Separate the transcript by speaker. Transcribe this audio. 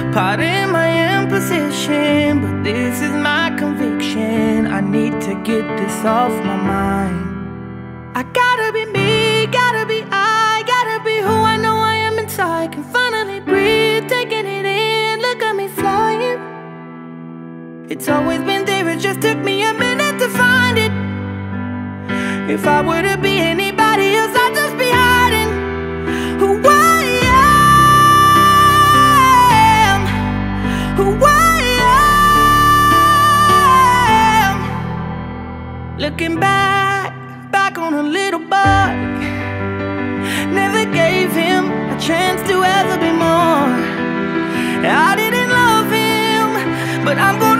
Speaker 1: Pardon my imposition, but this is my conviction. I need to get this off my mind. I gotta be me, gotta be I, gotta be who I know I am inside. Can finally breathe, taking it in, look at me flying. It's always been there, it just took me a minute to find it. If I were to be anybody else, I'd just be hiding who I am, who I am. Looking back on a little boy, never gave him a chance to ever be more. I didn't love him, but I'm gonna